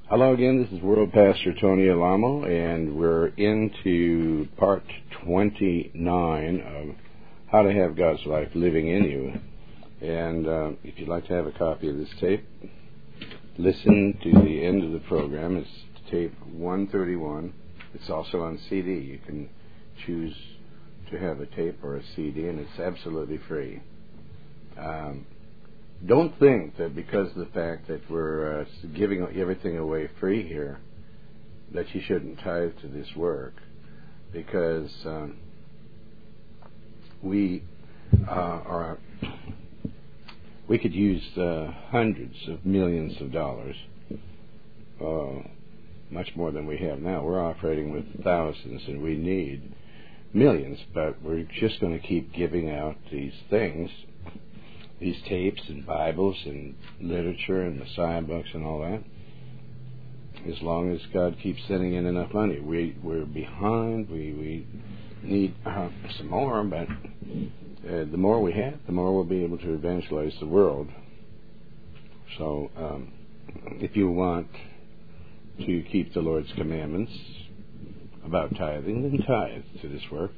Hello again, this is World Pastor Tony Alamo, and we're into part 29 of How to Have God's Life Living in You. And if you'd like to have a copy of this tape, listen to the end of the program. It's tape 131. It's also on CD. You can choose to have a tape or a CD, and it's absolutely free. Don't think that because of the fact that we're giving everything away free here, that you shouldn't tithe to this work, because we could use hundreds of millions of dollars, much more than we have now. We're operating with thousands, and we need millions, but we're just going to keep giving out these things, these tapes and Bibles and literature and Messiah books and all that, as long as God keeps sending in enough money. We're behind. We need some more, but the more we have, the more we'll be able to evangelize the world. So if you want to keep the Lord's commandments about tithing, then tithe to this work.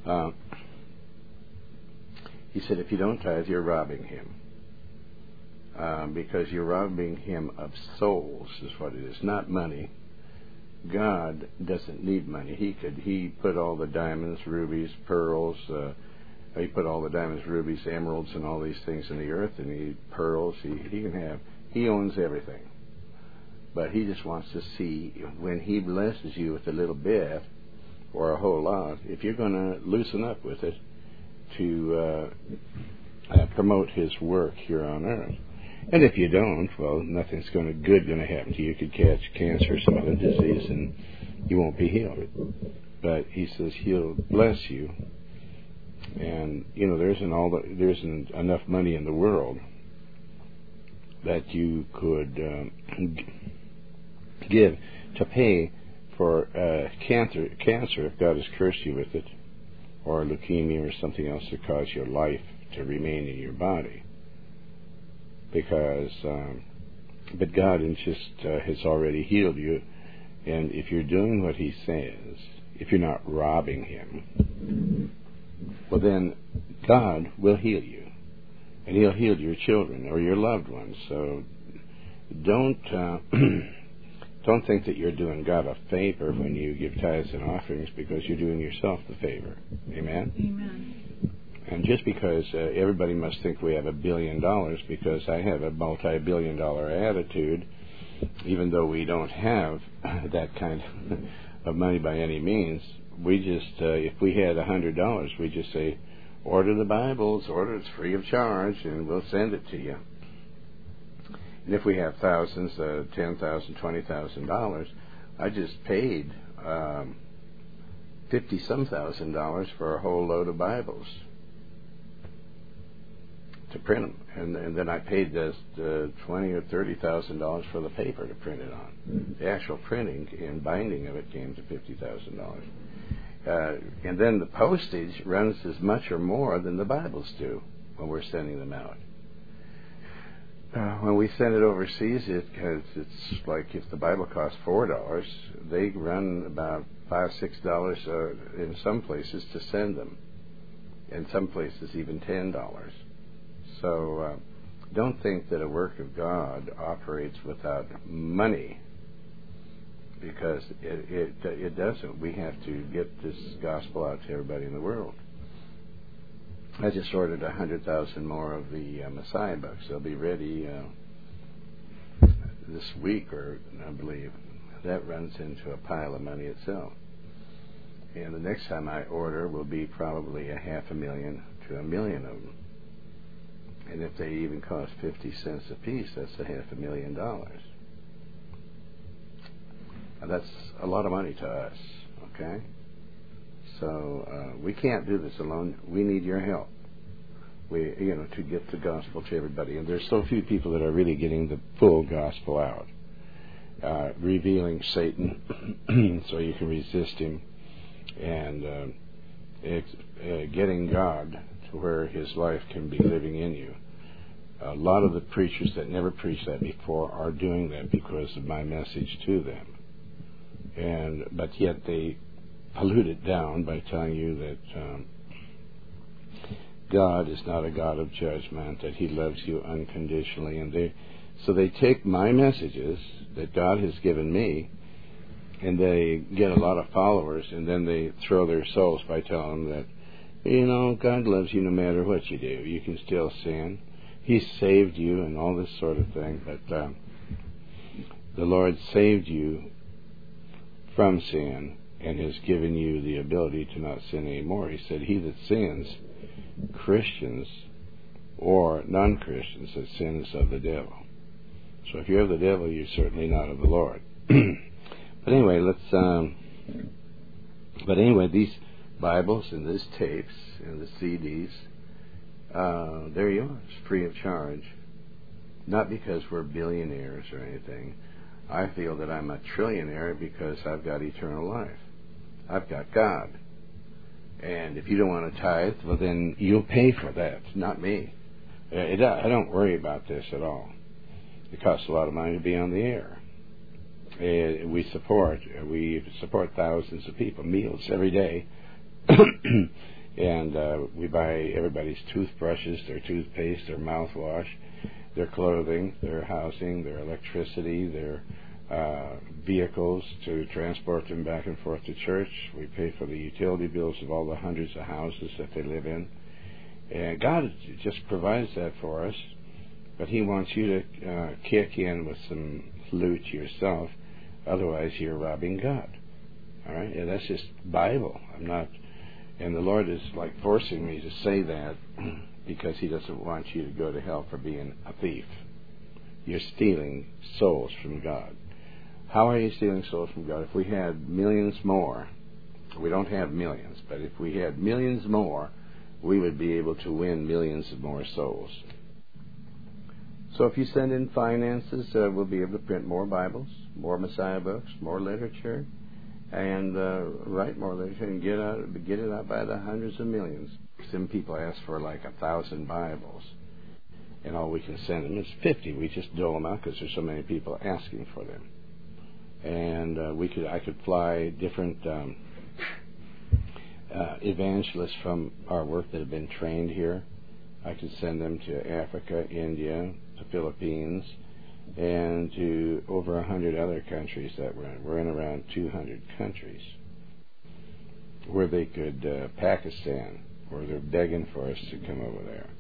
He said, if you don't tithe, you're robbing him. Because you're robbing him of souls, is what it is, not money. God doesn't need money. He put all the diamonds, rubies, pearls, he put all the diamonds, rubies, emeralds, and all these things in the earth, and pearls, he owns everything. But he just wants to see, when he blesses you with a little bit, or a whole lot, if you're going to loosen up with it, to promote his work here on earth. And if you don't, well, nothing's good going to happen to you. You could catch cancer or some other disease and you won't be healed. But he says he'll bless you. And, there isn't enough money in the world that you could give to pay for cancer if God has cursed you with it, or leukemia or something else that caused your life to remain in your body. Because, but God has already healed you, and if you're doing what he says, if you're not robbing him, well then God will heal you, and he'll heal your children or your loved ones. So don't think that you're doing God a favor when you give tithes and offerings, because you're doing yourself the favor. Amen? Amen. And just because everybody must think we have $1 billion, because I have a multi-billion-dollar attitude, even though we don't have that kind of money by any means, we just, if we had $100, we just say, order the Bibles, it's free of charge, and we'll send it to you. And if we have thousands, $10,000, $20,000, I just paid $50-some thousand for a whole load of Bibles to print them, and then I paid this $20,000 or $30,000 for the paper to print it on. The actual printing and binding of it came to $50,000, and then the postage runs as much or more than the Bibles do when we're sending them out. When we send it overseas, it's like if the Bible costs $4, they run about $5, $6 in some places to send them. In some places, even $10. So don't think that a work of God operates without money, because it doesn't. We have to get this gospel out to everybody in the world. I just ordered 100,000 more of the Messiah books. They'll be ready this week, or I believe. That runs into a pile of money itself. And the next time I order will be probably 500,000 to 1 million of them. And if they even cost 50 cents a piece, that's $500,000. Now that's a lot of money to us, okay? So we can't do this alone. We need your help. To get the gospel to everybody. And there's so few people that are really getting the full gospel out, revealing Satan so you can resist him, and getting God to where his life can be living in you. A lot of the preachers that never preached that before are doing that because of my message to them. But yet they pollute it down by telling you that God is not a God of judgment, that He loves you unconditionally. And so they take my messages that God has given me, and they get a lot of followers, and then they throw their souls by telling them that, God loves you no matter what you do. You can still sin. He saved you and all this sort of thing. But the Lord saved you from sin and has given you the ability to not sin anymore. He said, he that sins, Christians or non-Christians, that sin is of the devil. So if you're of the devil, you're certainly not of the Lord. But anyway, these Bibles and these tapes and the CDs, they're yours, free of charge. Not because we're billionaires or anything. I feel that I'm a trillionaire because I've got eternal life. I've got God. And if you don't want to tithe, well then you'll pay for that, not me. I don't worry about this at all. It costs a lot of money to be on the air. We support thousands of people, meals every day. And we buy everybody's toothbrushes, their toothpaste, their mouthwash, their clothing, their housing, their electricity, their vehicles to transport them back and forth to church. We pay for the utility bills of all the hundreds of houses that they live in. And God just provides that for us, but He wants you to kick in with some loot yourself. Otherwise, you're robbing God. All right? And that's just Bible. And the Lord is like forcing me to say that because He doesn't want you to go to hell for being a thief. You're stealing souls from God. How are you stealing souls from God? If we had millions more, we don't have millions, but if we had millions more, we would be able to win millions of more souls. So if you send in finances, we'll be able to print more Bibles, more Messiah books, more literature, and write more literature and get it out by the hundreds of millions. Some people ask for like 1,000 Bibles, and all we can send them is 50. We just dole them out because there's so many people asking for them. And I could fly different evangelists from our work that have been trained here. I could send them to Africa, India, the Philippines, and to over 100 other countries that we're in. We're in around 200 countries where they could, Pakistan, where they're begging for us to come over there.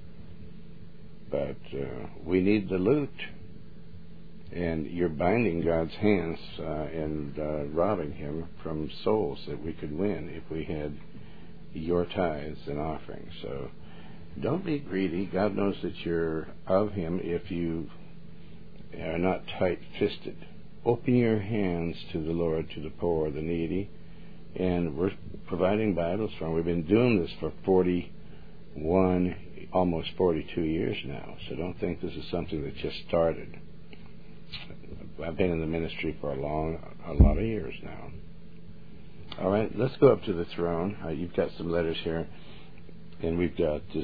But we need the loot. And you're binding God's hands and robbing Him from souls that we could win if we had your tithes and offerings. So don't be greedy. God knows that you're of Him if you are not tight-fisted. Open your hands to the Lord, to the poor, the needy. And we're providing Bibles for them. We've been doing this for 41, almost 42 years now. So don't think this is something that just started. I've been in the ministry for a lot of years now. All right, let's go up to the throne. You've got some letters here, and we've got this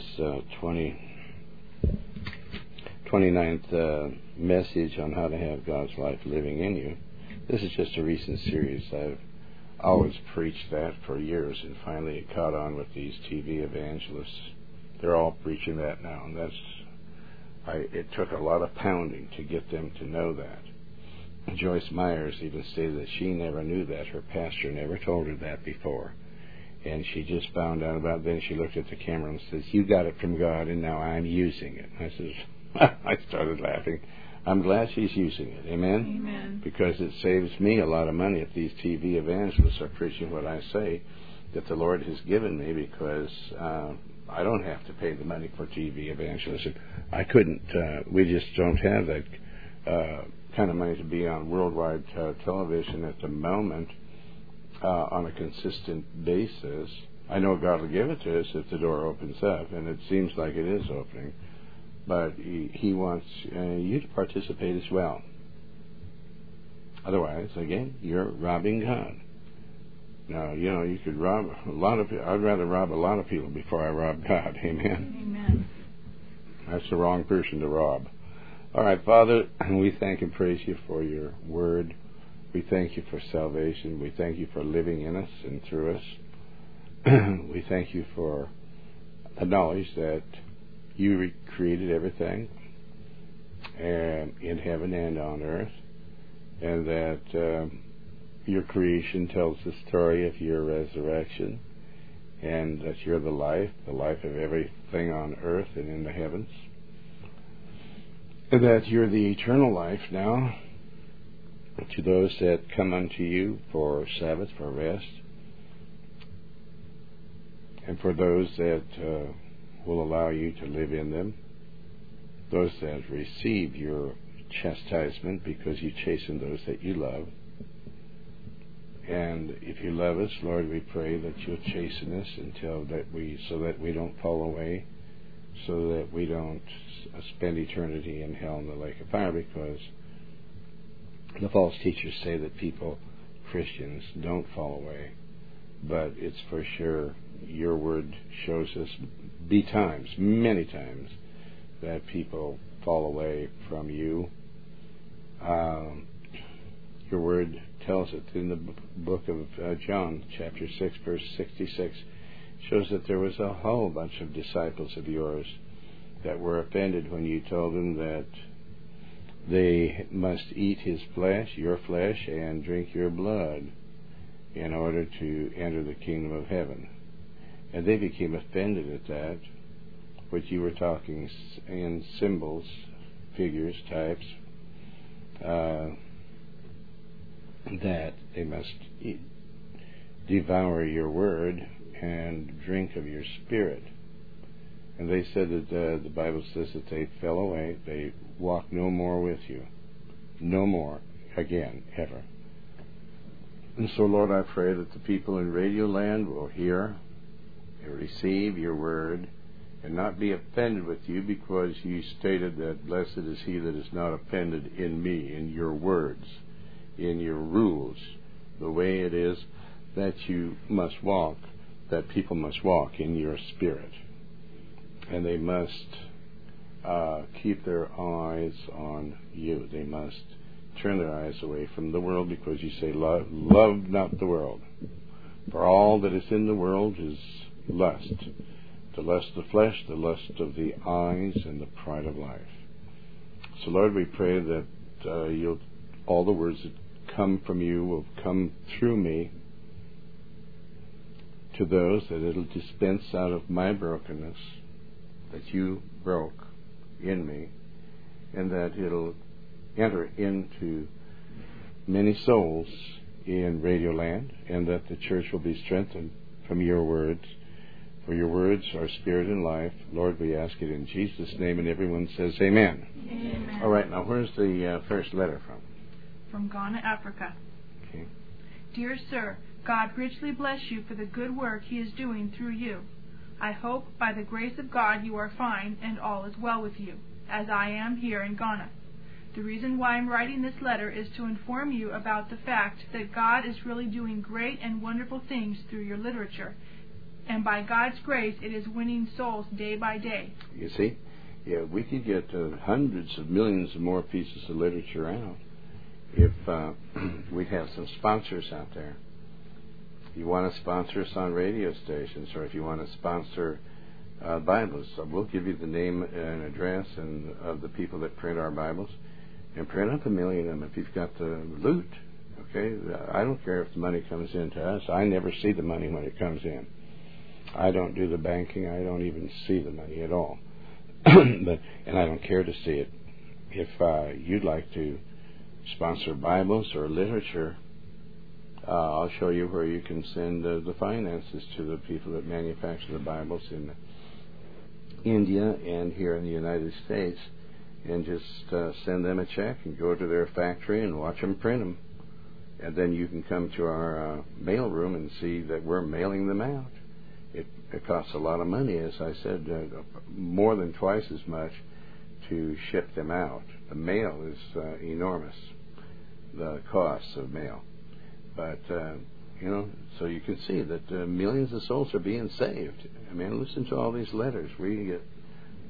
29th message on how to have God's life living in you. This is just a recent series. I've always preached that for years, and finally it caught on with these TV evangelists. They're all preaching that now, and it took a lot of pounding to get them to know that. Joyce Myers even stated that she never knew that. Her pastor never told her that before. And she just found out about it. Then she looked at the camera and says, "You got it from God, and now I'm using it." I says, I started laughing. I'm glad she's using it. Amen? Amen. Because it saves me a lot of money if these TV evangelists are preaching what I say that the Lord has given me, because I don't have to pay the money for TV evangelism. I couldn't. We just don't have that kind of money to be on worldwide television at the moment on a consistent basis. I know God will give it to us if the door opens up, and it seems like it is opening. But He wants you to participate as well. Otherwise, again, you're robbing God. Now, you could rob a lot of people. I'd rather rob a lot of people before I rob God. Amen? Amen. That's the wrong person to rob. All right, Father, we thank and praise you for your word. We thank you for salvation. We thank you for living in us and through us. We thank you for the knowledge that you created everything in heaven and on earth, and that your creation tells the story of your resurrection, and that you're the life of everything on earth and in the heavens, and that you're the eternal life now to those that come unto you for Sabbath, for rest, and for those that will allow you to live in them, those that receive your chastisement because you chasten those that you love. And if you love us, Lord, we pray that you'll chasten us so that we don't fall away, so that we don't spend eternity in hell in the lake of fire, because the false teachers say that Christians, don't fall away. But it's for sure, your word shows us many times, that people fall away from you. Your word tells it in the book of John, chapter 6, verse 66, shows that there was a whole bunch of disciples of yours that were offended when you told them that they must eat his flesh, your flesh, and drink your blood in order to enter the kingdom of heaven. And they became offended at that, which you were talking in symbols, figures, types, that they must devour your word and drink of your spirit. And they said that the Bible says that they fell away. They walked no more with you. No more again, ever. And so, Lord, I pray that the people in Radio Land will hear and receive your word and not be offended with you, because you stated that blessed is he that is not offended in me, in your words, in your rules, the way it is that you must walk, that people must walk in your spirit. And they must keep their eyes on you. They must turn their eyes away from the world, because you say, love not the world. For all that is in the world is lust. The lust of the flesh, the lust of the eyes, and the pride of life. So, Lord, we pray that all the words that come from you will come through me to those, that it'll dispense out of my brokenness that you broke in me, and that it'll enter into many souls in Radio Land, and that the church will be strengthened from your words. For your words are spirit and life. Lord, we ask it in Jesus' name, and everyone says amen. Amen. All right, now where's the first letter from? From Ghana, Africa. Okay. Dear Sir, God richly bless you for the good work he is doing through you. I hope by the grace of God you are fine and all is well with you, as I am here in Ghana. The reason why I'm writing this letter is to inform you about the fact that God is really doing great and wonderful things through your literature, and by God's grace it is winning souls day by day. You see? Yeah, we could get hundreds of millions of more pieces of literature out if we'd have some sponsors out there. If you want to sponsor us on radio stations, or if you want to sponsor Bibles, so we'll give you the name and address of the people that print our Bibles, and print up 1 million of them if you've got the loot. Okay? I don't care if the money comes in to us. I never see the money when it comes in. I don't do the banking. I don't even see the money at all. And I don't care to see it. If you'd like to sponsor Bibles or literature, I'll show you where you can send the finances to the people that manufacture the Bibles in India and here in the United States, and just send them a check and go to their factory and watch them print them. And then you can come to our mail room and see that we're mailing them out. It costs a lot of money, as I said, more than twice as much to ship them out. The mail is enormous, the costs of mail. But, so you can see that millions of souls are being saved. I mean, listen to all these letters. We get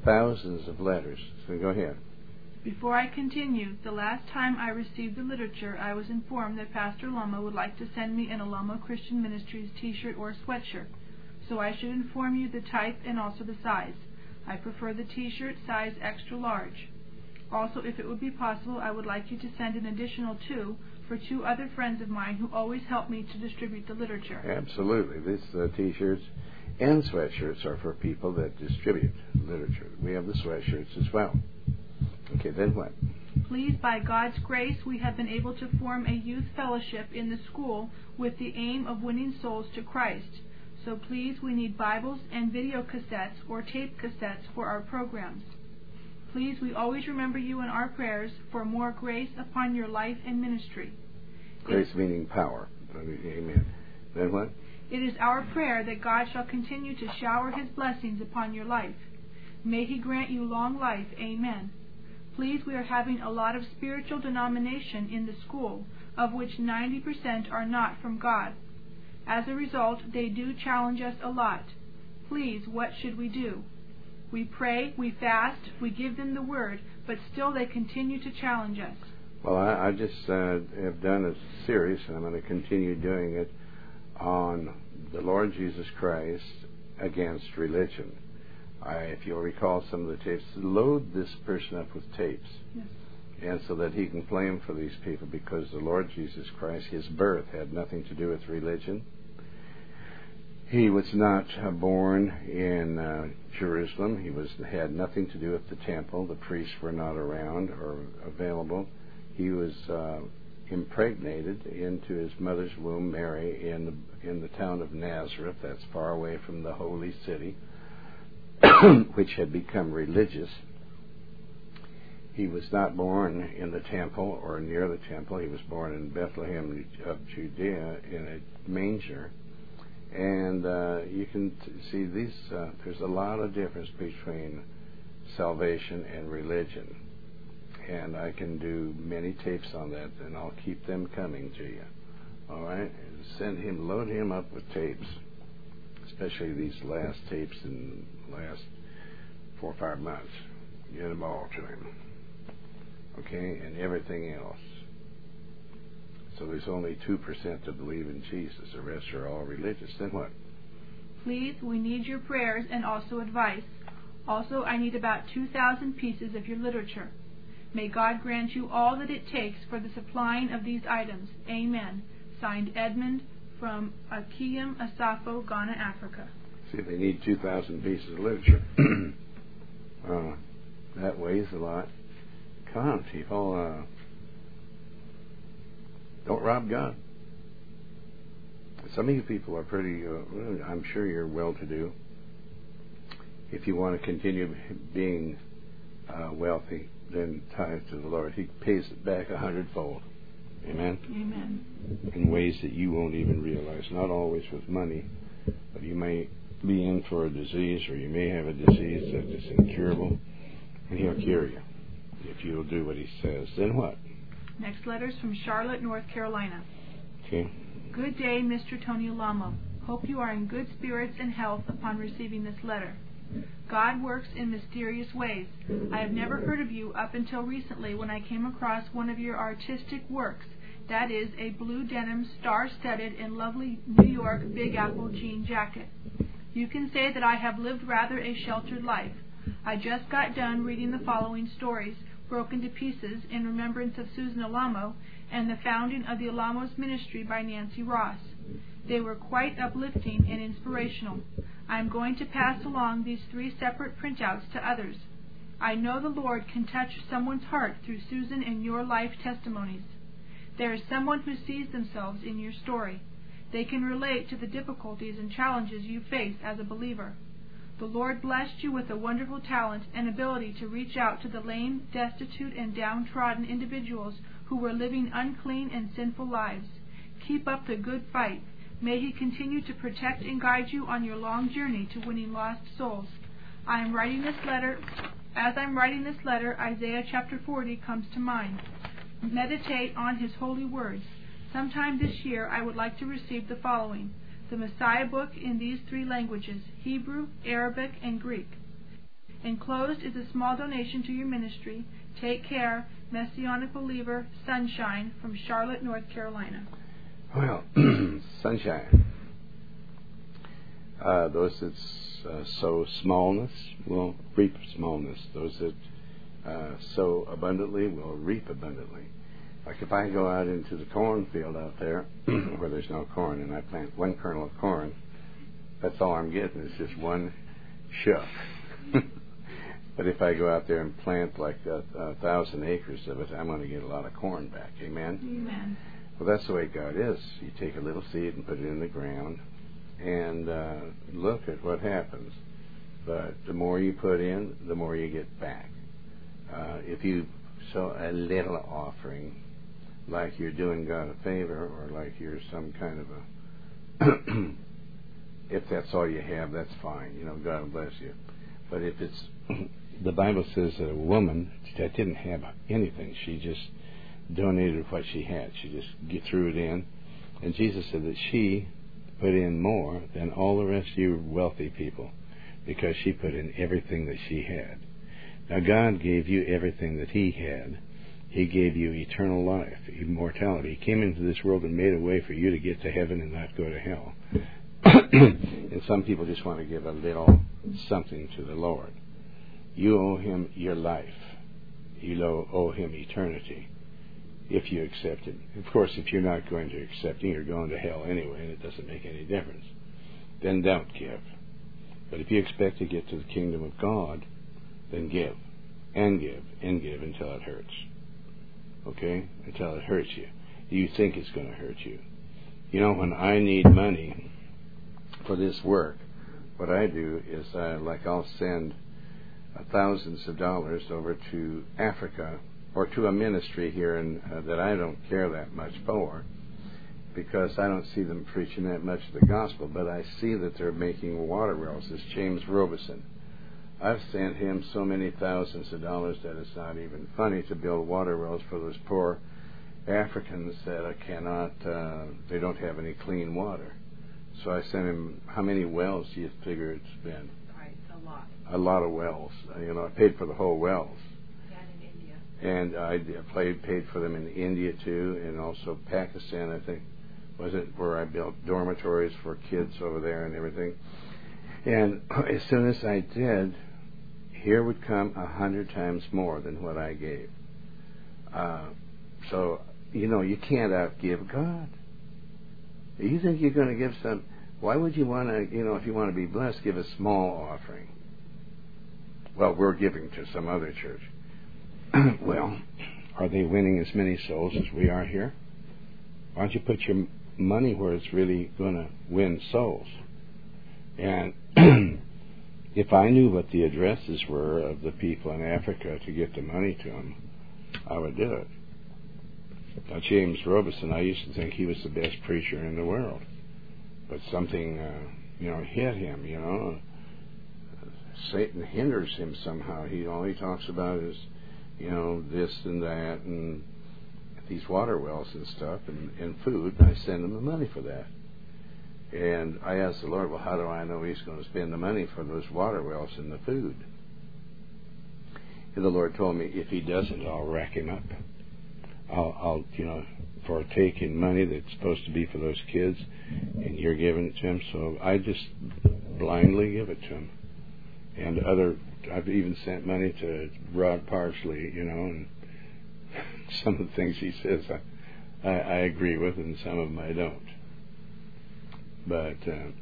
thousands of letters. So go ahead. Before I continue, the last time I received the literature, I was informed that Pastor Lama would like to send me an Alamo Christian Ministries t-shirt or sweatshirt, so I should inform you the type and also the size. I prefer the t-shirt size extra large. Also, if it would be possible, I would like you to send an additional 2 for 2 other friends of mine who always help me to distribute the literature. Absolutely. These t-shirts and sweatshirts are for people that distribute literature. We have the sweatshirts as well. Okay, then what? Please, by God's grace, we have been able to form a youth fellowship in the school with the aim of winning souls to Christ. So please, we need Bibles and video cassettes or tape cassettes for our programs. Please, we always remember you in our prayers for more grace upon your life and ministry. Grace meaning power. Amen. Then what? It is our prayer that God shall continue to shower His blessings upon your life. May He grant you long life. Amen. Please, we are having a lot of spiritual denomination in the school, of which 90% are not from God. As a result, they do challenge us a lot. Please, what should we do? We pray, we fast, we give them the word, but still they continue to challenge us. Well, I just have done a series, and I'm going to continue doing it, on the Lord Jesus Christ against religion. If you'll recall some of the tapes, load this person up with tapes. Yes. And so that he can play them for these people, because the Lord Jesus Christ, His birth had nothing to do with religion. He was not born in Jerusalem. He had nothing to do with the temple. The priests were not around or available. He was impregnated into his mother's womb, Mary, in the town of Nazareth. That's far away from the holy city, which had become religious. He was not born in the temple or near the temple. He was born in Bethlehem of Judea in a manger. And you can see there's a lot of difference between salvation and religion. And I can do many tapes on that, and I'll keep them coming to you. All right? And load him up with tapes, especially these last tapes in the last 4 or 5 months. Get them all to him. Okay? And everything else. So there's only 2% that believe in Jesus. The rest are all religious. Then what? Please, we need your prayers and also advice. Also, I need about 2,000 pieces of your literature. May God grant you all that it takes for the supplying of these items. Amen. Signed, Edmund, from Akiem, Asafo, Ghana, Africa. See, they need 2,000 pieces of literature. That weighs a lot. Come on, people. Don't rob God. Some of you people are pretty, I'm sure you're well-to-do. If you want to continue being wealthy, then tithe to the Lord. He pays it back 100-fold. Amen? Amen. In ways that you won't even realize. Not always with money, but you may be in for a disease, or you may have a disease that is incurable, and He'll cure you if you'll do what He says. Then what? Next letter is from Charlotte, North Carolina. Okay. Good day, Mr. Tony Alamo. Hope you are in good spirits and health upon receiving this letter. God works in mysterious ways. I have never heard of you up until recently, when I came across one of your artistic works. That is a blue denim, star-studded, and lovely New York Big Apple jean jacket. You can say that I have lived rather a sheltered life. I just got done reading the following stories, broken to pieces in remembrance of Susan Alamo and the founding of the Alamos Ministry by Nancy Ross. They were quite uplifting and inspirational. I am going to pass along these 3 separate printouts to others. I know the Lord can touch someone's heart through Susan and your life testimonies. There is someone who sees themselves in your story. They can relate to the difficulties and challenges you face as a believer. The Lord blessed you with a wonderful talent and ability to reach out to the lame, destitute, and downtrodden individuals who were living unclean and sinful lives. Keep up the good fight. May He continue to protect and guide you on your long journey to winning lost souls. As I'm writing this letter, Isaiah chapter 40 comes to mind. Meditate on His holy words. Sometime this year I would like to receive the following: the Messiah book in these 3 languages, Hebrew, Arabic, and Greek. Enclosed is a small donation to your ministry. Take care, Messianic Believer, Sunshine, from Charlotte, North Carolina. Well, Sunshine. Those that sow smallness will reap smallness. Those that sow abundantly will reap abundantly. Like if I go out into the cornfield out there where there's no corn and I plant one kernel of corn, that's all I'm getting. It's just one shuck. But if I go out there and plant like 1,000 acres of it, I'm going to get a lot of corn back. Amen? Amen. Well, that's the way God is. You take a little seed and put it in the ground and look at what happens. But the more you put in, the more you get back. If you sow a little offering, like you're doing God a favor, or like you're some kind of a if that's all you have, that's fine. God will bless you. But if it's the Bible says that a woman that didn't have anything, she just donated what she had. She just threw it in. And Jesus said that she put in more than all the rest of you wealthy people because she put in everything that she had. Now, God gave you everything that He had. He gave you eternal life, immortality. He came into this world and made a way for you to get to heaven and not go to hell. And some people just want to give a little something to the Lord. You owe Him your life. You owe Him eternity if you accept Him. Of course, if you're not going to accept Him, you're going to hell anyway, and it doesn't make any difference. Then don't give. But if you expect to get to the kingdom of God, then give, and give, and give until it hurts. Okay? Until it hurts you. You think it's going to hurt you. When I need money for this work, what I do is I'll send thousands of dollars over to Africa or to a ministry here that I don't care that much for, because I don't see them preaching that much of the gospel, but I see that they're making water wells. This James Robeson. I've sent him so many thousands of dollars that it's not even funny to build water wells for those poor Africans that they don't have any clean water. So I sent him, how many wells do you figure it's been? Right, a lot. A lot of wells. I paid for the whole wells. And in India. And I paid for them in India too, and also Pakistan, I think, was it, where I built dormitories for kids over there and everything. And as soon as I did, here would come 100 times more than what I gave. So, you can't outgive God. You think you're going to give some... Why would you want to, if you want to be blessed, give a small offering? Well, we're giving to some other church. Well, are they winning as many souls as we are here? Why don't you put your money where it's really going to win souls? And if I knew what the addresses were of the people in Africa to get the money to them, I would do it. Now, James Robeson, I used to think he was the best preacher in the world. But something, hit him, Satan hinders him somehow. All he talks about is, this and that and these water wells and stuff and food. I send him the money for that. And I asked the Lord, well, how do I know He's going to spend the money for those water wells and the food? And the Lord told me, if He doesn't, I'll rack him up. I'll for taking money that's supposed to be for those kids, and you're giving it to him. So I just blindly give it to him. And I've even sent money to Rod Parsley, and some of the things he says I agree with, and some of them I don't. But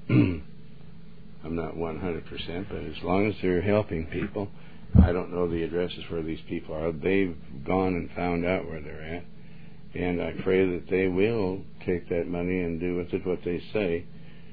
I'm not 100%, but as long as they're helping people, I don't know the addresses where these people are. They've gone and found out where they're at. And I pray that they will take that money and do with it what they say.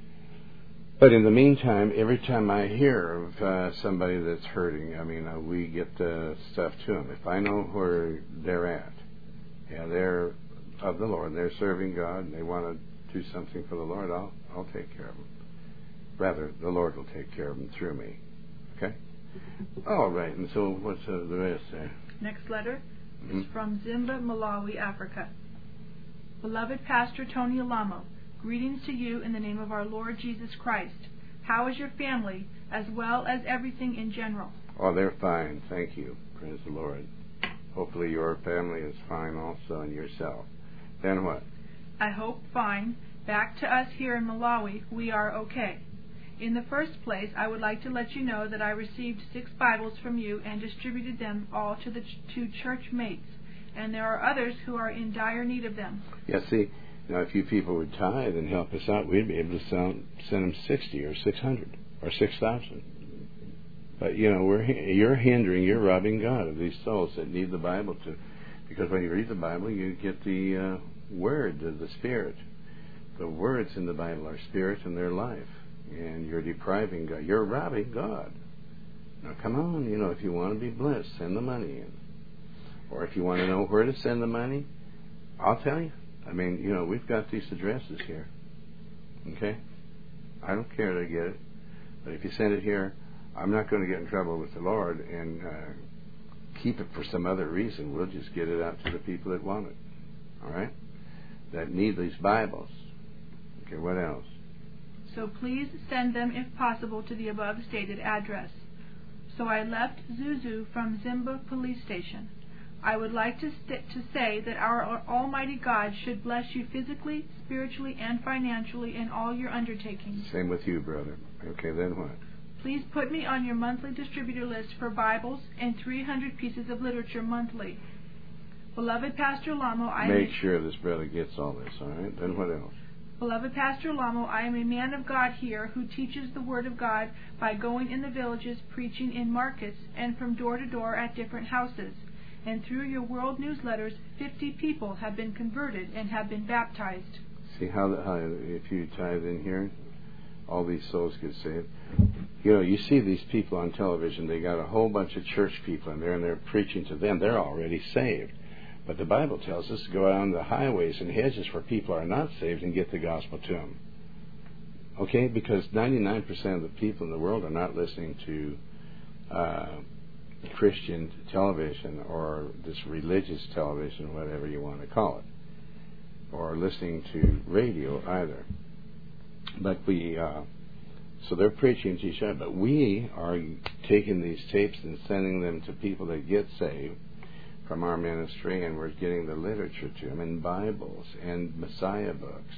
But in the meantime, every time I hear of somebody that's hurting, we get stuff to them. If I know where they're at, they're of the Lord, they're serving God, and they want to do something for the Lord, I'll take care of them. Rather, the Lord will take care of them through me. Okay? All right, and so what's the rest there? Next letter is from Zimba, Malawi, Africa. Beloved Pastor Tony Alamo, greetings to you in the name of our Lord Jesus Christ. How is your family, as well as everything in general? Oh, they're fine. Thank you. Praise the Lord. Hopefully your family is fine also, and yourself. Then what? I hope fine. Back to us here in Malawi, we are okay. In the first place, I would like to let you know that I received 6 Bibles from you and distributed them all to the two church mates, and there are others who are in dire need of them. Yeah, see, now if you people would tithe and help us out, we'd be able to send them 60 or 600 or 6,000. But, you're you're robbing God of these souls that need the Bible to, because when you read the Bible, you get the word of the Spirit. The words in the Bible are spirit and their life. And you're depriving God. You're robbing God. Now, come on, if you want to be blessed, send the money in. Or if you want to know where to send the money, I'll tell you. I mean, we've got these addresses here. Okay? I don't care to get it. But if you send it here, I'm not going to get in trouble with the Lord and keep it for some other reason. We'll just get it out to the people that want it. All right? That need these Bibles. Okay, what else? So please send them, if possible, to the above stated address. So I left Zuzu from Zimba Police Station. I would like to say that our Almighty God should bless you physically, spiritually, and financially in all your undertakings. Same with you, brother. Okay, then what? Please put me on your monthly distributor list for Bibles and 300 pieces of literature monthly. Beloved Pastor Lamo, Make sure this brother gets all this, all right? Then what else? Beloved Pastor Lamo, I am a man of God here who teaches the Word of God by going in the villages, preaching in markets, and from door to door at different houses. And through your world newsletters, 50 people have been converted and have been baptized. See how if you tithe in here, all these souls get saved. You see these people on television, they got a whole bunch of church people in there, and they're preaching to them. They're already saved. But the Bible tells us to go out on the highways and hedges where people are not saved and get the gospel to them. Okay? Because 99% of the people in the world are not listening to Christian television or this religious television, whatever you want to call it, or listening to radio either. But so they're preaching to each other. But we are taking these tapes and sending them to people that get saved from our ministry, and we're getting the literature to them, and Bibles, and Messiah books,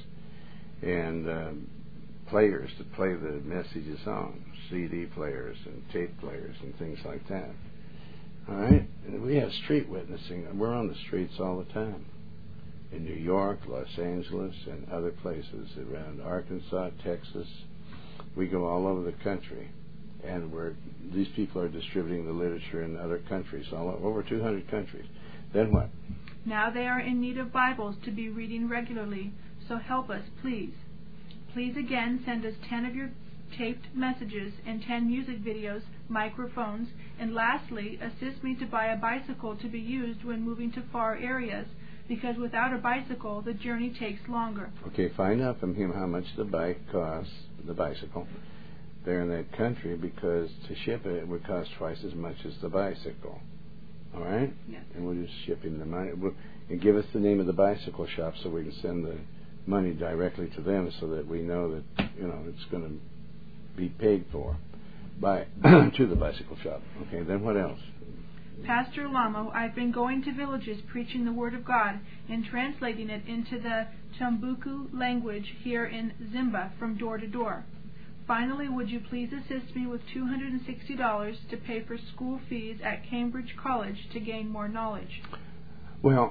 and players to play the messages on, CD players and tape players and things like that. All right? And we have street witnessing. We're on the streets all the time. In New York, Los Angeles, and other places around Arkansas, Texas. We go all over the country. And these people are distributing the literature in other countries, over 200 countries. Then what? Now they are in need of Bibles to be reading regularly, so help us, please. Please again send us 10 of your taped messages and 10 music videos, microphones, and lastly, assist me to buy a bicycle to be used when moving to far areas, because without a bicycle, the journey takes longer. Okay, find out from him how much the bike costs, the bicycle, there in that country, because to ship it would cost twice as much as the bicycle. All right? Yes. And we'll just ship him the money. And give us the name of the bicycle shop so we can send the money directly to them, so that we know that it's going to be paid for by to the bicycle shop. Okay, then what else? Pastor Lamo, I've been going to villages preaching the Word of God and translating it into the Tumbuku language here in Zimba from door to door. Finally, would you please assist me with $260 to pay for school fees at Cambridge College to gain more knowledge? Well,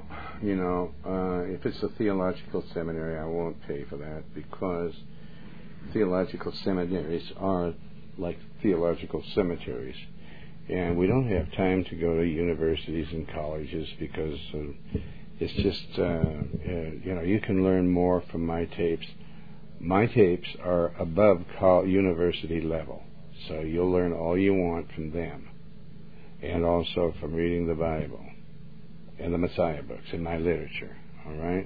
if it's a theological seminary, I won't pay for that, because theological seminaries are like theological cemeteries. And we don't have time to go to universities and colleges, because it's just, you can learn more from my tapes. My tapes are above university level, so you'll learn all you want from them, and also from reading the Bible and the Messiah books and my literature. All right?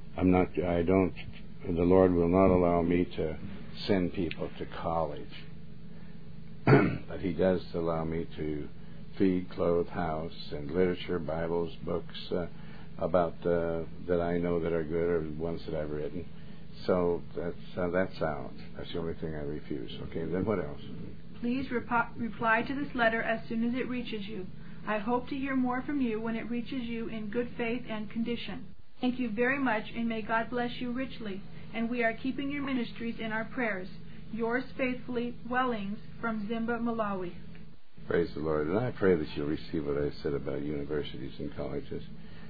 The Lord will not allow me to send people to college, but He does allow me to feed, clothe, house, and literature, Bibles, books about that I know that are good, or ones that I've written. So that's out. That's the only thing I refuse. Okay, then what else? Please reply to this letter as soon as it reaches you. I hope to hear more from you when it reaches you in good faith and condition. Thank you very much, and may God bless you richly. And we are keeping your ministries in our prayers. Yours faithfully, Wellings, from Zimba, Malawi. Praise the Lord. And I pray that you'll receive what I said about universities and colleges.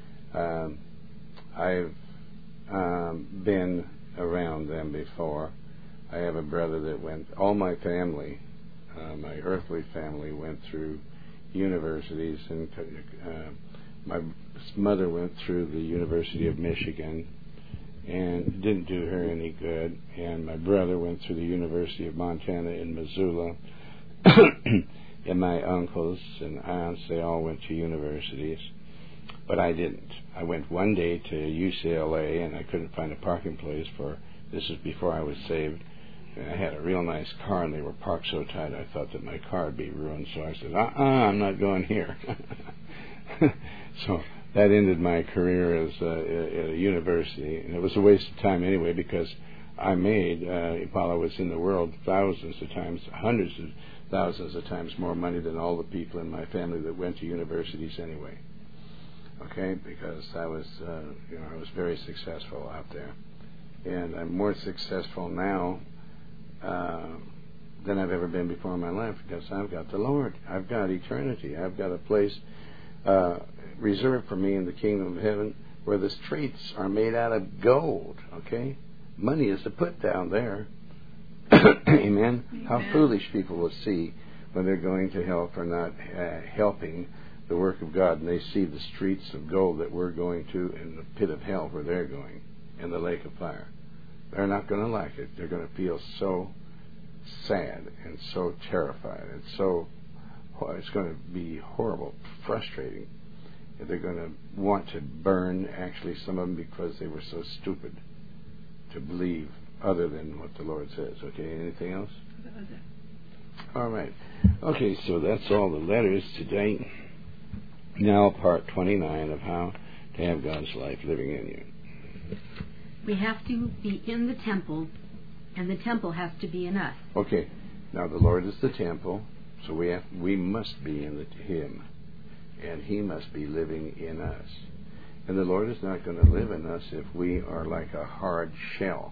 I've been around them before. I have a brother that went, all my family, my earthly family, went through universities, and my mother went through the University of Michigan, and it didn't do her any good. And my brother went through the University of Montana in Missoula. And my uncles and aunts, they all went to universities. But I didn't. I went one day to UCLA, and I couldn't find a parking place this was before I was saved. And I had a real nice car, and they were parked so tight I thought that my car would be ruined. So I said, I'm not going here. So that ended my career as at a university. And it was a waste of time anyway, because I made, while I was in the world, thousands of times, hundreds of thousands of times more money than all the people in my family that went to universities anyway. Okay, because I was very successful out there, and I'm more successful now than I've ever been before in my life, because I've got the Lord. I've got eternity. I've got a place reserved for me in the kingdom of heaven where the streets are made out of gold. Okay, money is to put down there. Amen. Amen. How foolish people will see when they're going to hell for not helping the work of God, and they see the streets of gold that we're going to in the pit of hell where they're going, in the lake of fire. They're not going to like it. They're going to feel so sad and so terrified, and it's going to be horrible, frustrating. They're going to want to burn, actually, some of them, because they were so stupid to believe other than what the Lord says. Okay, anything else? That was it. All right. Okay, so that's all the letters today. Now, part 29 of how to have God's life living in you. We have to be in the temple, and the temple has to be in us. Okay. Now, the Lord is the temple, so we must be in Him, and He must be living in us. And the Lord is not going to live in us if we are like a hard shell.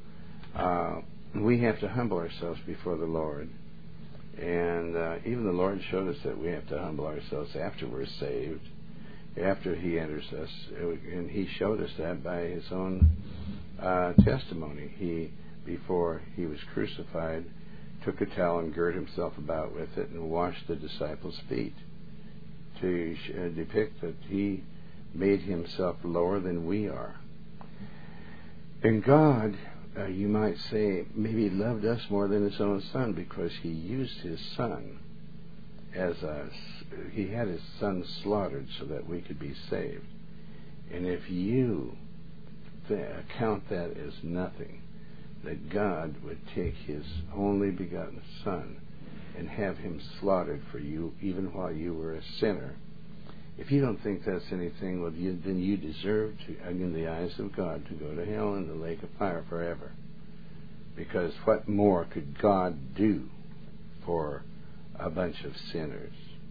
We have to humble ourselves before the Lord. And even the Lord showed us that we have to humble ourselves after we're saved, after He enters us. And He showed us that by His own testimony. Before He was crucified, took a towel and girded Himself about with it and washed the disciples' feet to depict that He made Himself lower than we are. And God, you might say, maybe loved us more than His own Son, because He used His Son He had His Son slaughtered so that we could be saved. And if you count that as nothing, that God would take His only begotten Son and have Him slaughtered for you, even while you were a sinner, if you don't think that's anything, well, then you deserve to, in the eyes of God, to go to hell in the lake of fire forever. Because what more could God do for a bunch of sinners?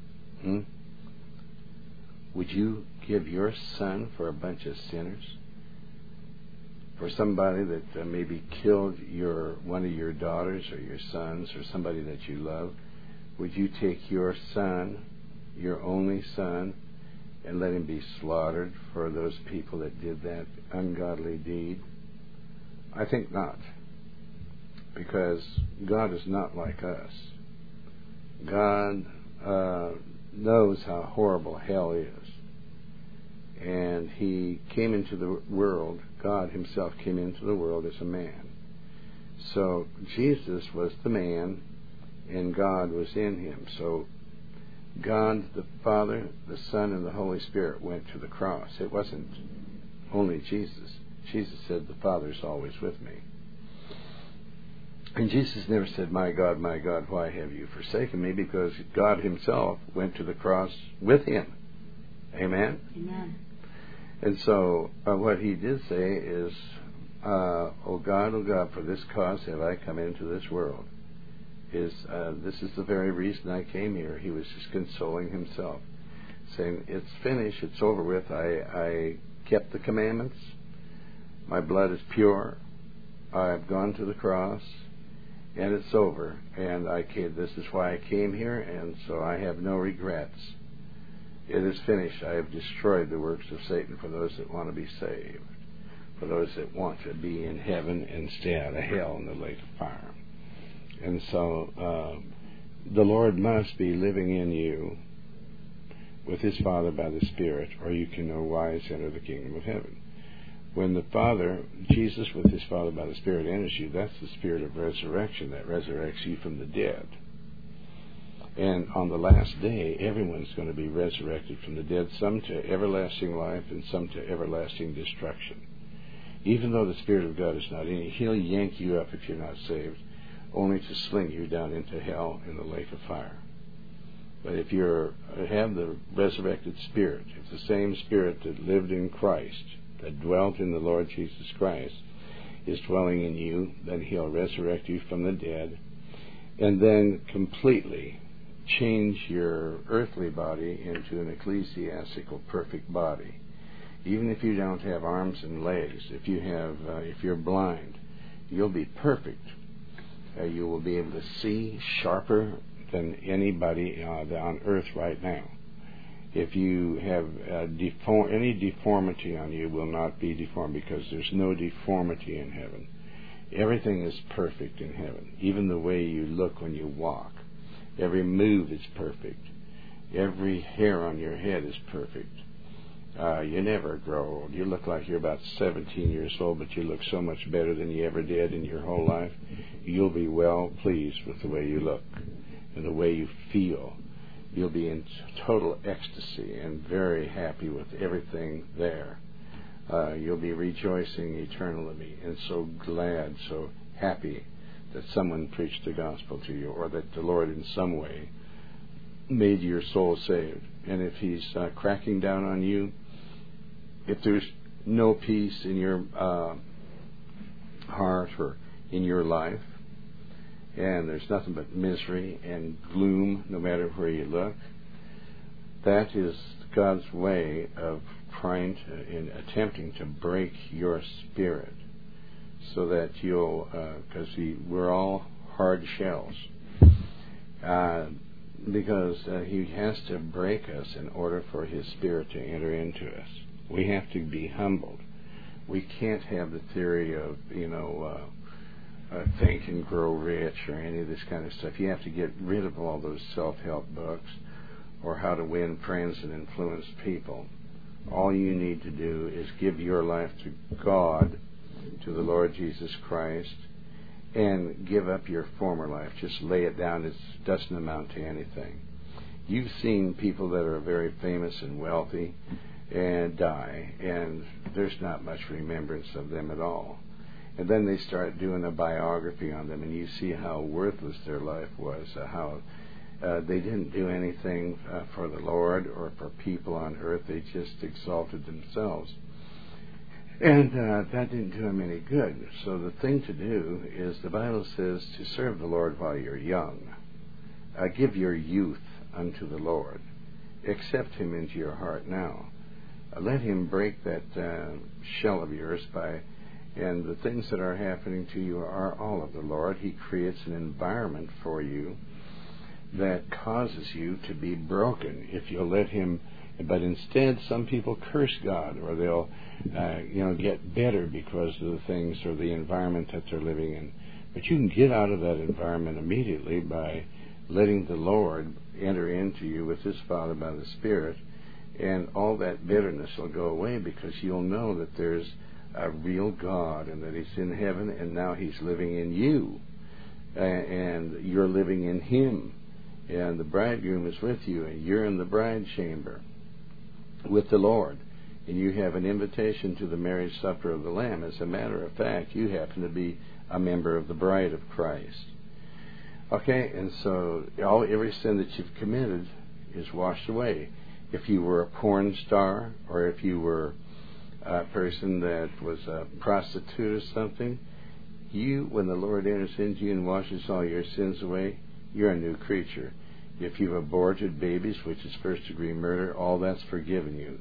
Would you give your Son for a bunch of sinners? For somebody that maybe killed one of your daughters or your sons or somebody that you love? Would you take your Son, your only Son, and let Him be slaughtered for those people that did that ungodly deed? I think not. Because God is not like us. God knows how horrible hell is. And He came into the world, God Himself came into the world as a man. So Jesus was the man, and God was in Him. So God, the Father, the Son, and the Holy Spirit went to the cross. It wasn't only Jesus. Jesus said, "The Father's always with me." And Jesus never said, my God, why have you forsaken me?" Because God Himself went to the cross with Him. Amen? Amen. And so what He did say is, O God, for this cause have I come into this world. This is the very reason I came here. He was just consoling himself, saying, it's finished, it's over with. I kept the commandments. My blood is pure. I've gone to the cross, and it's over. And this is why I came here, and so I have no regrets. It is finished. I have destroyed the works of Satan for those that want to be saved, for those that want to be in heaven and stay out of hell in the lake of fire. And so the Lord must be living in you with his Father by the Spirit, or you can no wise enter the kingdom of heaven. When the Father, Jesus with his Father by the Spirit enters you, that's the Spirit of resurrection that resurrects you from the dead. And on the last day, everyone's going to be resurrected from the dead, some to everlasting life and some to everlasting destruction. Even though the Spirit of God is not in you, he'll yank you up if you're not saved, only to sling you down into hell in the lake of fire. But if you have the resurrected Spirit, if the same Spirit that lived in Christ, that dwelt in the Lord Jesus Christ, is dwelling in you, then he'll resurrect you from the dead, and then completely change your earthly body into an ecclesiastical perfect body. Even if you don't have arms and legs, if you're blind, you'll be perfect. You will be able to see sharper than anybody on earth right now. If you have any deformity on you, will not be deformed, because there's no deformity in heaven. Everything is perfect in heaven. Even the way you look when you walk. Every move is perfect. Every hair on your head is perfect. You never grow old. You look like you're about 17 years old, but you look so much better than you ever did in your whole life. You'll be well pleased with the way you look and the way you feel. You'll be in total ecstasy and very happy with everything there. You'll be rejoicing eternally and so glad, so happy that someone preached the gospel to you, or that the Lord in some way made your soul saved. And if he's cracking down on you, if there's no peace in your heart or in your life, and there's nothing but misery and gloom no matter where you look, that is God's way of trying to, in attempting to break your spirit, so that you'll, because we're all hard shells, because he has to break us in order for his Spirit to enter into us. We have to be humbled. We can't have the theory of, think and grow rich or any of this kind of stuff. You have to get rid of all those self-help books or how to win friends and influence people. All you need to do is give your life to God, to the Lord Jesus Christ, and give up your former life. Just lay it down. It doesn't amount to anything. You've seen people that are very famous and wealthy and die, and there's not much remembrance of them at all. And then they start doing a biography on them, and you see how worthless their life was, how they didn't do anything for the Lord or for people on earth. They just exalted themselves. And that didn't do them any good. So the thing to do is, the Bible says, to serve the Lord while you're young. Give your youth unto the Lord. Accept him into your heart now. Let him break that shell of yours and the things that are happening to you are all of the Lord. He creates an environment for you that causes you to be broken if you'll let him. But instead, some people curse God, or they'll, get better because of the things or the environment that they're living in. But you can get out of that environment immediately by letting the Lord enter into you with his Father by the Spirit, and all that bitterness will go away, because you'll know that there's a real God and that he's in heaven, and now he's living in you, and you're living in him, and the bridegroom is with you, and you're in the bride chamber with the Lord, and you have an invitation to the marriage supper of the Lamb. As a matter of fact, you happen to be a member of the bride of Christ. Okay, and so every sin that you've committed is washed away. If you were a porn star, or if you were person that was a prostitute or something, when the Lord enters into you and washes all your sins away, you're a new creature. If you've aborted babies, which is first-degree murder, all that's forgiven you.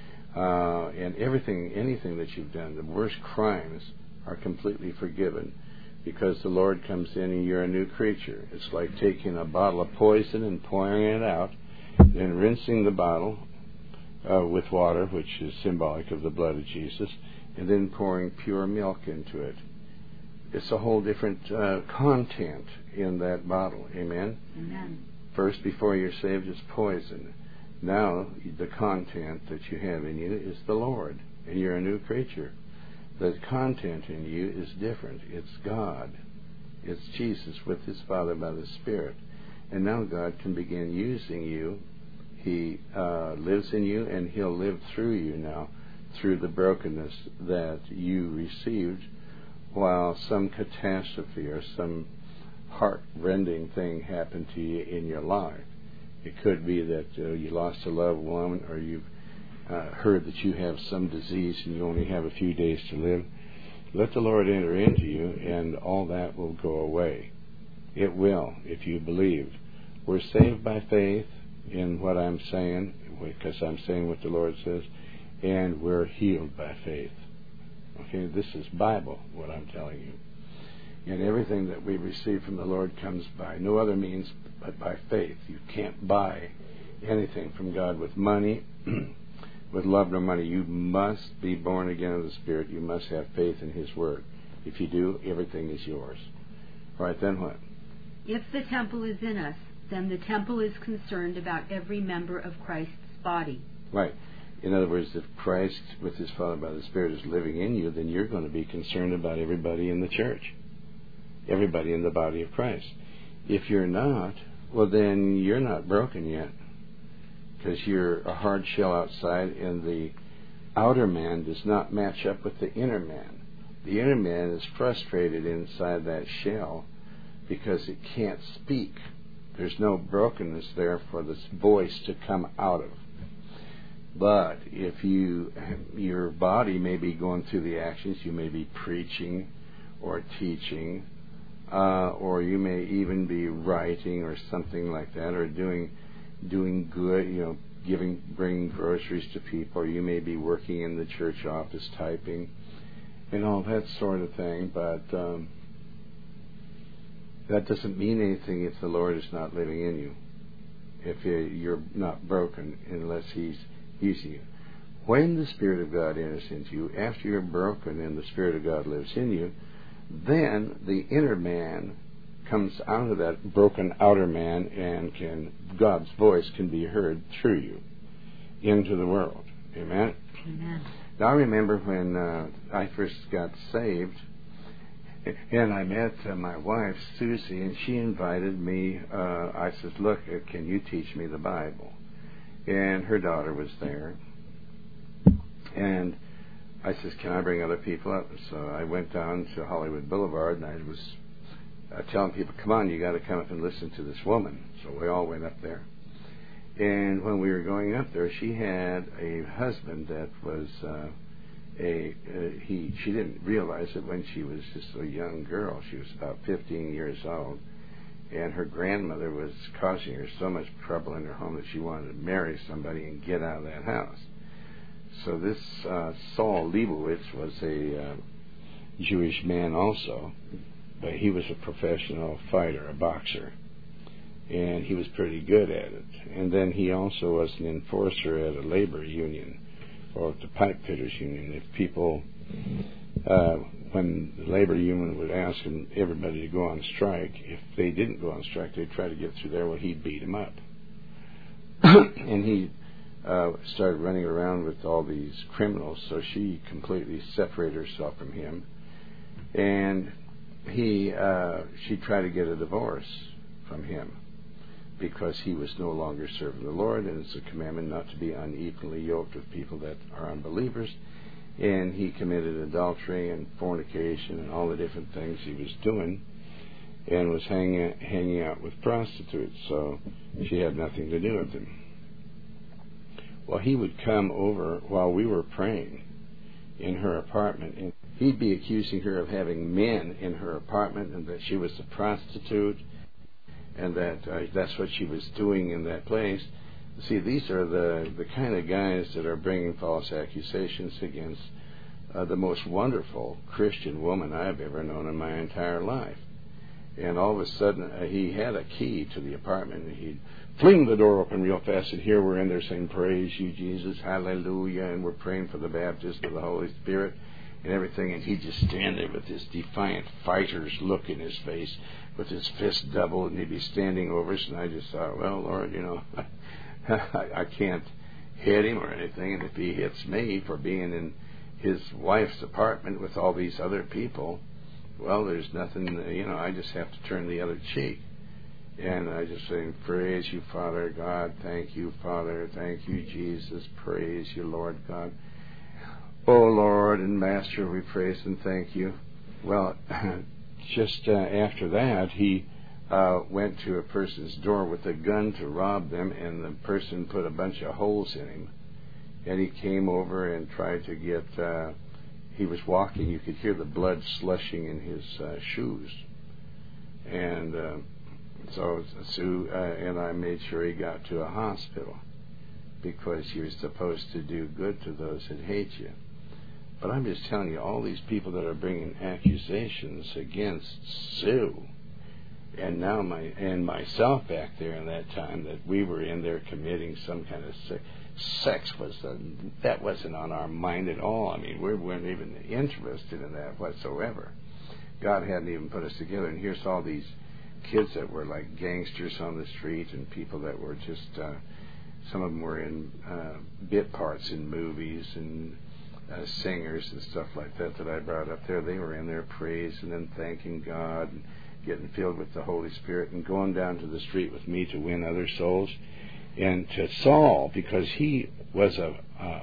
And anything that you've done, the worst crimes are completely forgiven because the Lord comes in and you're a new creature. It's like taking a bottle of poison and pouring it out, then rinsing the bottle with water, which is symbolic of the blood of Jesus, and then pouring pure milk into it. It's a whole different content in that bottle. Amen? Amen. First, before you're saved, it's poison. Now, the content that you have in you is the Lord, and you're a new creature. The content in you is different. It's God. It's Jesus with His Father by the Spirit. And now God can begin using you. He lives in you, and He'll live through you now, through the brokenness that you received while some catastrophe or some heart-rending thing happened to you in your life. It could be that you lost a loved one, or you've heard that you have some disease and you only have a few days to live. Let the Lord enter into you, and all that will go away. It will, if you believe. We're saved by faith in what I'm saying, because I'm saying what the Lord says, and we're healed by faith. Okay, this is Bible, what I'm telling you. And everything that we receive from the Lord comes by no other means but by faith. You can't buy anything from God with money, with love nor money. You must be born again of the Spirit. You must have faith in His Word. If you do, everything is yours. All right, then what? If the temple is in us, then the temple is concerned about every member of Christ's body. Right. In other words, if Christ, with His Father by the Spirit, is living in you, then you're going to be concerned about everybody in the church, everybody in the body of Christ. If you're not, well, then you're not broken yet, because you're a hard shell outside, and the outer man does not match up with the inner man. The inner man is frustrated inside that shell because it can't speak. There's no brokenness there for this voice to come out of. But if your body may be going through the actions, you may be preaching or teaching, or you may even be writing or something like that, or doing good, bringing groceries to people, or you may be working in the church office typing, and all that sort of thing. But that doesn't mean anything if the Lord is not living in you, if you're not broken, unless He's using you. When the Spirit of God enters into you, after you're broken and the Spirit of God lives in you, then the inner man comes out of that broken outer man, and God's voice can be heard through you into the world. Amen? Amen. Now, I remember when I first got saved, and I met my wife, Susie, and she invited me. I said, look, can you teach me the Bible? And her daughter was there. And I said, can I bring other people up? So I went down to Hollywood Boulevard, and I was telling people, come on, you got to come up and listen to this woman. So we all went up there. And when we were going up there, she had a husband that was she didn't realize it when she was just a young girl. She was about 15 years old. And her grandmother was causing her so much trouble in her home that she wanted to marry somebody and get out of that house. So this Saul Leibowitz was a Jewish man also, but he was a professional fighter, a boxer, and he was pretty good at it. And then he also was an enforcer at a labor union, or at the pipe fitters union. If people, when the labor union would ask everybody to go on strike, if they didn't go on strike, they'd try to get through there. Well, he'd beat them up. And he started running around with all these criminals, so she completely separated herself from him. And she tried to get a divorce from him because he was no longer serving the Lord, and it's a commandment not to be unequally yoked with people that are unbelievers. And he committed adultery and fornication and all the different things he was doing, and was hanging out with prostitutes, so she had nothing to do with him. Well, he would come over while we were praying, in her apartment, and he'd be accusing her of having men in her apartment, and that she was a prostitute, and that that's what she was doing in that place. See, these are the kind of guys that are bringing false accusations against the most wonderful Christian woman I've ever known in my entire life. And all of a sudden, he had a key to the apartment, and he'd fling the door open real fast, and here we're in there saying, "Praise you, Jesus, hallelujah," and we're praying for the baptism of the Holy Spirit and everything, and he'd just stand there with this defiant fighter's look in his face, with his fist doubled, and he'd be standing over us, and I just thought, well, Lord, I can't hit him or anything, and if he hits me for being in his wife's apartment with all these other people, well, there's nothing, I just have to turn the other cheek. And I just say, praise you, Father God. Thank you, Father. Thank you, Jesus. Praise you, Lord God. Oh, Lord and Master, we praise and thank you. Well, just after that, he went to a person's door with a gun to rob them, and the person put a bunch of holes in him. And he came over and tried to get, he was walking, you could hear the blood slushing in his shoes. And so Sue and I made sure he got to a hospital, because you're supposed to do good to those that hate you. But I'm just telling you, all these people that are bringing accusations against Sue, and now myself back there in that time, that we were in there committing some kind of sex, that wasn't on our mind at all. I mean, we weren't even interested in that whatsoever. God hadn't even put us together, and here's all these kids that were like gangsters on the street, and people that were just, some of them were in bit parts in movies, and singers and stuff like that I brought up there. They were in there praising and thanking God, and getting filled with the Holy Spirit, and going down to the street with me to win other souls. And to Saul, because he was a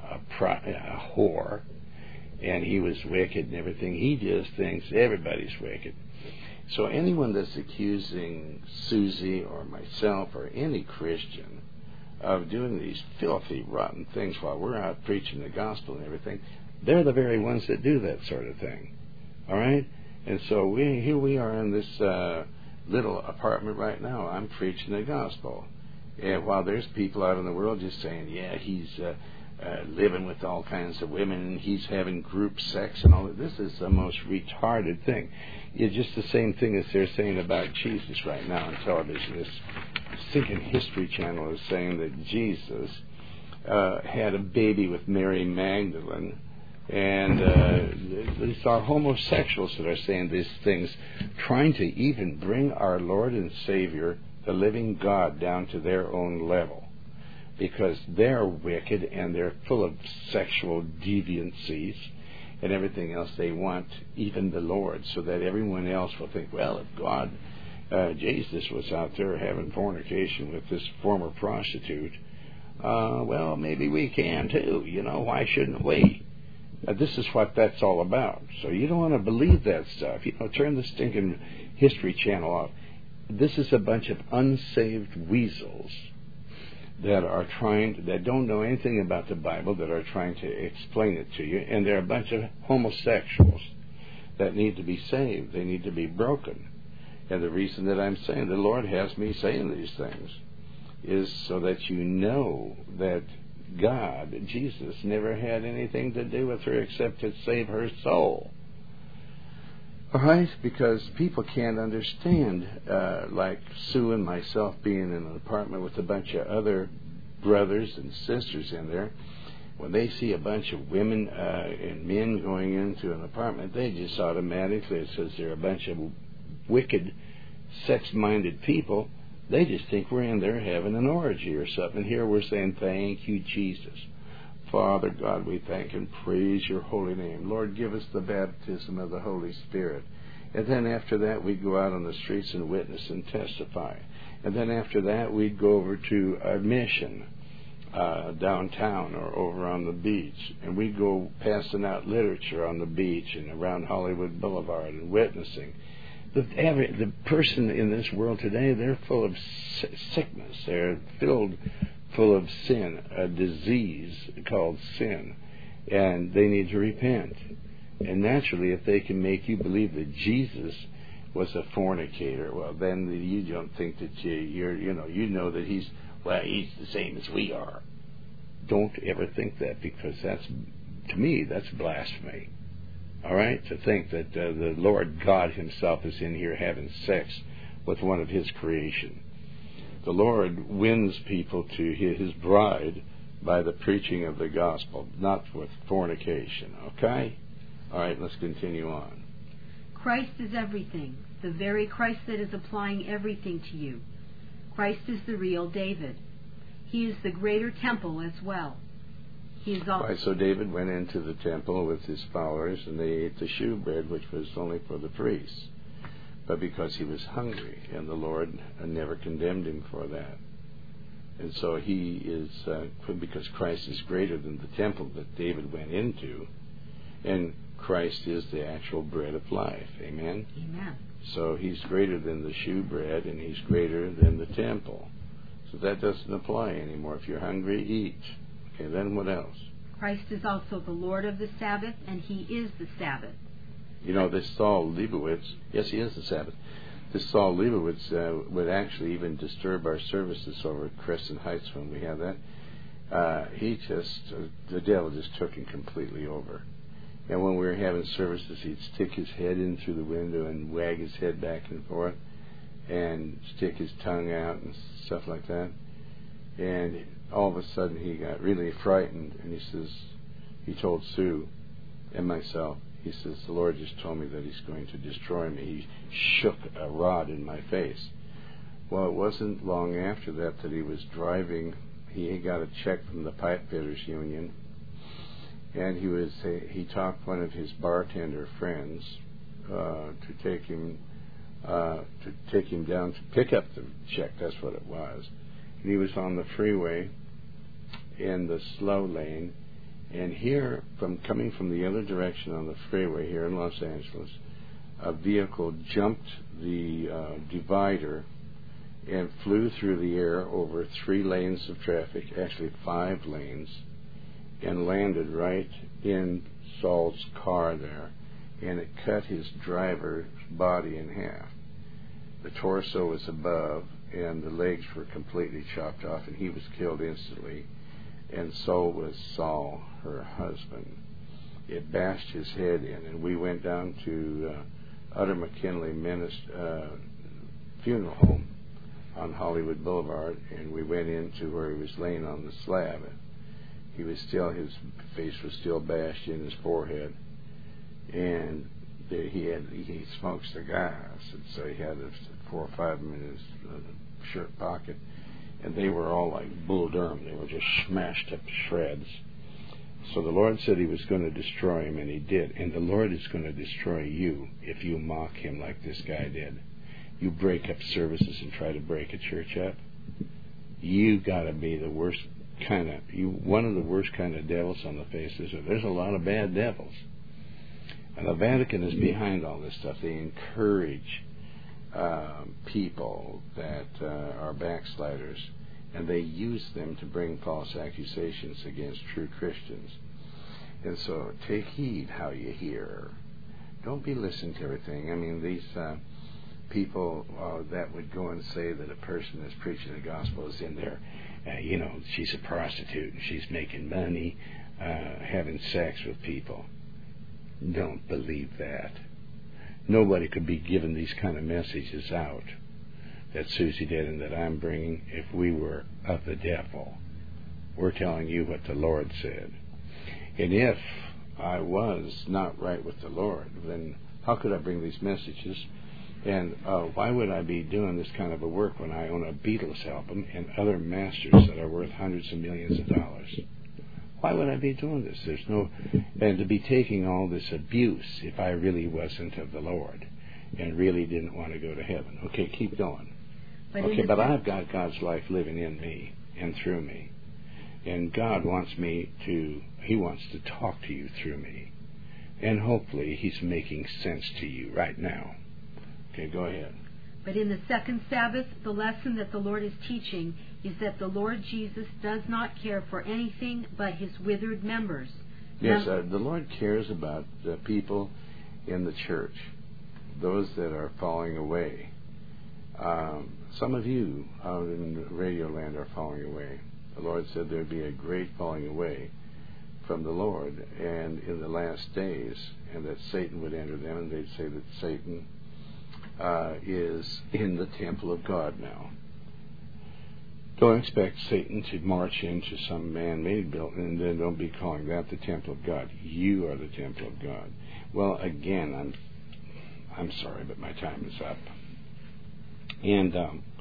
whore, and he was wicked and everything, he just thinks everybody's wicked. So anyone that's accusing Susie or myself or any Christian of doing these filthy, rotten things while we're out preaching the gospel and everything, they're the very ones that do that sort of thing. All right? And so here we are in this little apartment right now. I'm preaching the gospel. And while there's people out in the world just saying, yeah, he's living with all kinds of women, and he's having group sex and all that. This is the most retarded thing. It's just the same thing as they're saying about Jesus right now on television. This stinking History Channel is saying that Jesus had a baby with Mary Magdalene, and these are homosexuals that are saying these things, trying to even bring our Lord and Savior, the living God, down to their own level, because they're wicked and they're full of sexual deviancies and everything else. They want even the Lord, so that everyone else will think, well, if God, Jesus was out there having fornication with this former prostitute, well, maybe we can too. Why shouldn't we? This is what that's all about. So you don't want to believe that stuff. Turn the stinking History Channel off. This is a bunch of unsaved weasels that don't know anything about the Bible, that are trying to explain it to you, and they're a bunch of homosexuals that need to be saved. They need to be broken. And the reason that I'm saying, the Lord has me saying these things, is so that you know that God, Jesus, never had anything to do with her except to save her soul. All right? Because people can't understand, like Sue and myself being in an apartment with a bunch of other brothers and sisters in there. When they see a bunch of women and men going into an apartment, they just automatically, it says they're a bunch of wicked, sex-minded people, they just think we're in there having an orgy or something. Here we're saying, thank you, Jesus. Father God, we thank and praise your holy name. Lord, give us the baptism of the Holy Spirit. And then after that, we'd go out on the streets and witness and testify. And then after that, we'd go over to our mission downtown or over on the beach. And we'd go passing out literature on the beach and around Hollywood Boulevard and witnessing. The person in this world today, they're full of sickness. They're full of sin, a disease called sin. And they need to repent. And naturally, if they can make you believe that Jesus was a fornicator, well, then you don't think that you know that he's the same as we are. Don't ever think that, because to me, that's blasphemy. All right? To think that the Lord God himself is in here having sex with one of his creation. The Lord wins people to his bride by the preaching of the gospel, not with fornication. Okay? All right, let's continue on. Christ is everything, the very Christ that is applying everything to you. Christ is the real David. He is the greater temple as well. He is all. Right, so David went into the temple with his followers, and they ate the shewbread, which was only for the priests. But because he was hungry, and the Lord never condemned him for that. And so he is, because Christ is greater than the temple that David went into, and Christ is the actual bread of life. Amen? Amen. So he's greater than the shewbread, and he's greater than the temple. So that doesn't apply anymore. If you're hungry, eat. Okay, then what else? Christ is also the Lord of the Sabbath, and he is the Sabbath. You know, this Saul Leibowitz, yes, he is the Sabbath. This Saul Leibowitz would actually even disturb our services over at Crescent Heights when we have that. The devil just took him completely over. And when we were having services, he'd stick his head in through the window and wag his head back and forth and stick his tongue out and stuff like that. And all of a sudden he got really frightened, and he told Sue and myself, he says, the Lord just told me that he's going to destroy me. He shook a rod in my face. Well, it wasn't long after that he was driving. He got a check from the Pipe Fitters Union, and he talked one of his bartender friends to take him down to pick up the check. That's what it was. And he was on the freeway in the slow lane, and here, coming from the other direction on the freeway here in Los Angeles, a vehicle jumped the divider and flew through the air over 3 lanes of traffic, actually 5 lanes, and landed right in Saul's car there, and it cut his driver's body in half. The torso was above, and the legs were completely chopped off, and he was killed instantly, and so was Saul, her husband. It bashed his head in, and we went down to Utter McKinley Funeral Home on Hollywood Boulevard, and we went into where he was laying on the slab. His face was still bashed in, his forehead, and he smoked cigars, and so he had 4 or 5 of them in his shirt pocket, and they were all like Bull Durham. They were just smashed up to shreds. So the Lord said he was going to destroy him, and he did. And the Lord is going to destroy you if you mock him like this guy did. You break up services and try to break a church up. You got to be the worst one of the worst kind of devils on the face. There's a lot of bad devils. And the Vatican is behind all this stuff. They encourage people that are backsliders, and they use them to bring false accusations against true Christians. And so take heed how you hear. Don't be listening to everything. I mean, these people that would go and say that a person that's preaching the gospel is in there, she's a prostitute and she's making money, having sex with people. Don't believe that. Nobody could be giving these kind of messages out that Susie did and that I'm bringing if we were of the devil. We're telling you what the Lord said. And if I was not right with the Lord, then how could I bring these messages? And why would I be doing this kind of a work when I own a Beatles album and other masters that are worth hundreds of millions of dollars? Why would I be doing this? And to be taking all this abuse if I really wasn't of the Lord and really didn't want to go to heaven. Okay, keep going. But I've got God's life living in me and through me. And God wants He wants to talk to you through me. And hopefully He's making sense to you right now. Okay, go ahead. But in the second Sabbath, the lesson that the Lord is teaching is that the Lord Jesus does not care for anything but His withered members, Yes, the Lord cares about the people in the church, those that are falling away. Some of you out in Radio Land are falling away. The Lord said there'd be a great falling away from the Lord and in the last days, and that Satan would enter them, and they'd say that Satan is in the temple of God now. Don't expect Satan to march into some man-made building, and then don't be calling that the temple of God. You are the temple of God. Well, again, I'm sorry, but my time is up. And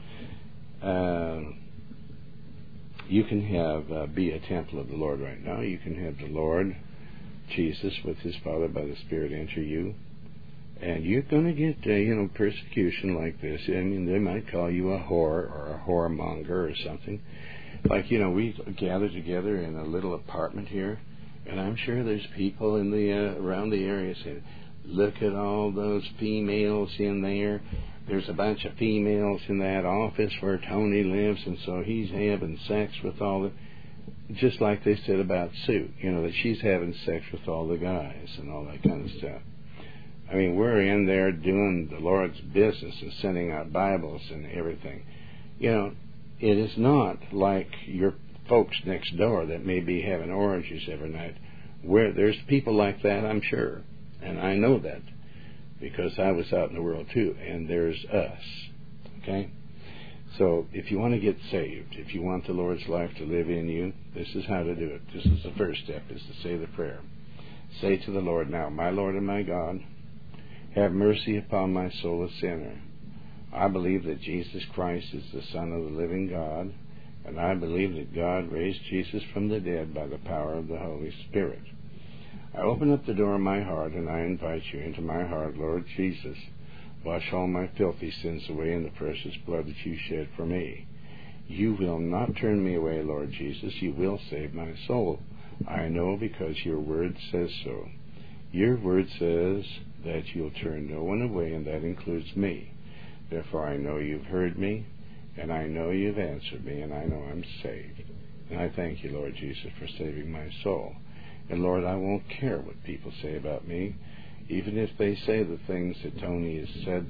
you can have be a temple of the Lord right now. You can have the Lord Jesus with His Father by the Spirit enter you, and you're going to get persecution like this. I mean, they might call you a whore or a whoremonger or something. Like we gather together in a little apartment here, and I'm sure there's people in the around the area saying, "Look at all those females in there. There's a bunch of females in that office where Tony lives, and so he's having sex with all the..." Just like they said about Sue, that she's having sex with all the guys and all that kind of stuff. I mean, we're in there doing the Lord's business and sending out Bibles and everything. It is not like your folks next door that may be having oranges every night. Where there's people like that, I'm sure, and I know that because I was out in the world too, and there's us. Okay? So if you want to get saved, if you want the Lord's life to live in you, this is how to do it. This is the first step, is to say the prayer. Say to the Lord now, "My Lord and my God, have mercy upon my soul a sinner. I believe that Jesus Christ is the Son of the living God, and I believe that God raised Jesus from the dead by the power of the Holy Spirit. I open up the door of my heart, and I invite you into my heart, Lord Jesus. Wash all my filthy sins away in the precious blood that you shed for me. You will not turn me away, Lord Jesus. You will save my soul. I know because your word says so. Your word says that you'll turn no one away, and that includes me. Therefore, I know you've heard me, and I know you've answered me, and I know I'm saved. And I thank you, Lord Jesus, for saving my soul. And Lord, I won't care what people say about me, even if they say the things that Tony has said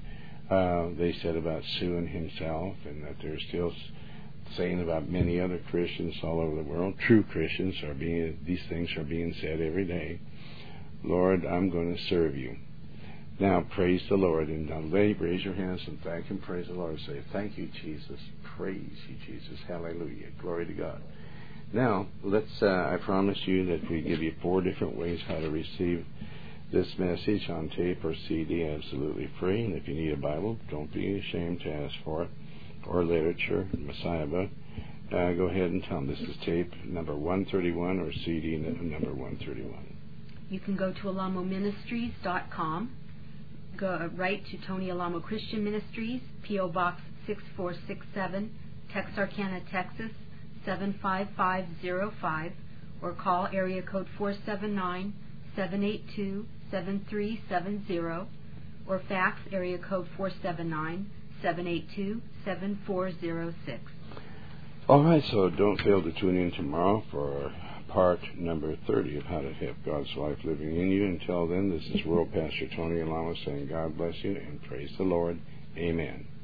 that they said about Sue and himself, and that they're still saying about many other Christians all over the world. True Christians these things are being said every day. Lord, I'm going to serve you. Now, praise the Lord. And now, raise your hands and thank Him. Praise the Lord. Say, "Thank you, Jesus. Praise you, Jesus. Hallelujah. Glory to God." Now, I promise you that we give you 4 different ways how to receive this message on tape or CD absolutely free. And if you need a Bible, don't be ashamed to ask for it. Or literature, Messiah book. Go ahead and tell them this is tape number 131 or CD number 131. You can go to alamoministries.com. Go right to Tony Alamo Christian Ministries, P.O. Box 6467, Texarkana, Texas 75505, or call area code 479-782-7370, or fax area code 479-782-7406. All right, so don't fail to tune in tomorrow for part number 30 of How to Have God's Life Living in You. Until then, this is World Pastor Tony Alamo saying God bless you and praise the Lord. Amen.